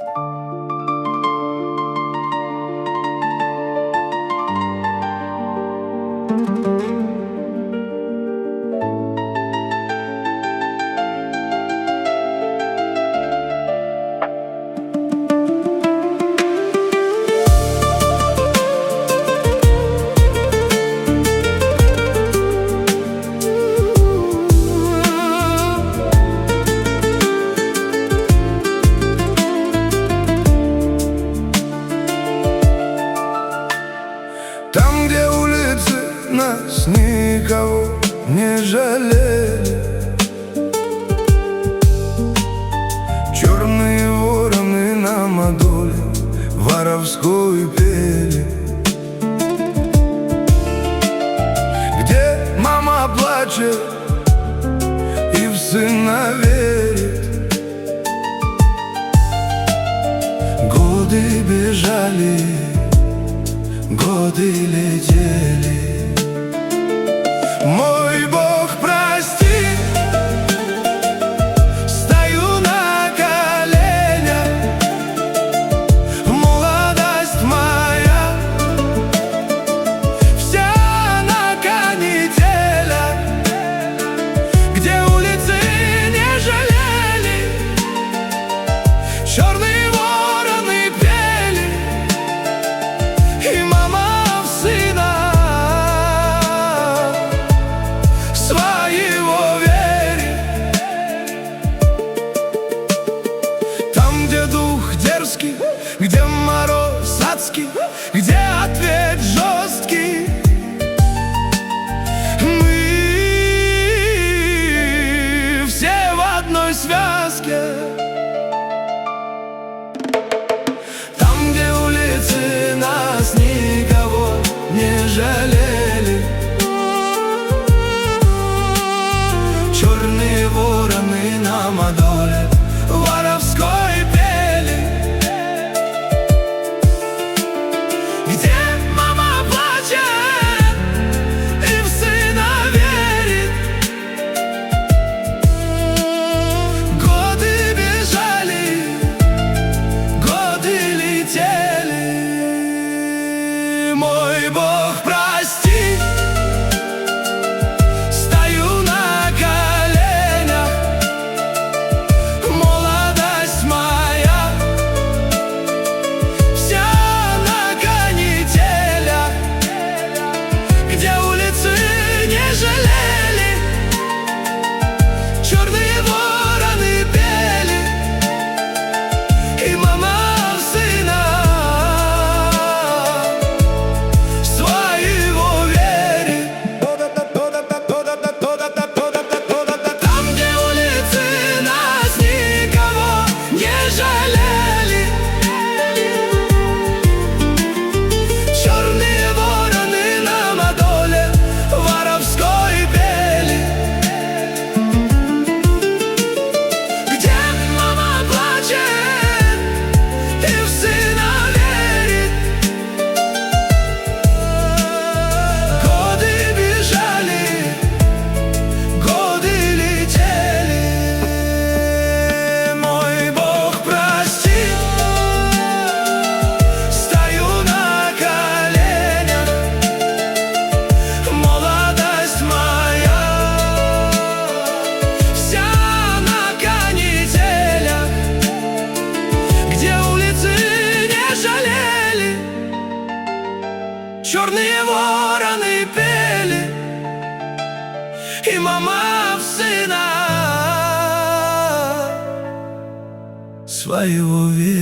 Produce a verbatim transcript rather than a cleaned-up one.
Там, где улицы нас никого не жалели, черные вороны нам о доле воровской пели. Где мама плачет и в сына верит, годы бежали, годы летели. Мой Бог, прости, стою на коленях, молодость моя вся на канителях, где улицы не жалели, черные вороны пели, и мама в сына своего верит. Там, где дух дерзкий, где мороз адский, где ответ жесткий, мы все в одной связке. Там, где улицы нас никого не жалели, черные вороны нам о доле воровской пели. Где мама плачет и в сына верит, годы бежали, годы летели. Мой Бог, прости, стою на коленях, молодость моя вся на канителях, где улицы не жалели, черные вороны пели, и мама в сына своего верит. Там, где улицы нас никого не жалели, черные вороны нам о доле воровской пели. Где мама плачет и в сына верит, годы бежали, годы летели. Мой Бог, прости, стою на коленях, молодость моя вся на канителях, где улицы не жалели, черные вороны пели, и мама в сына своего верит.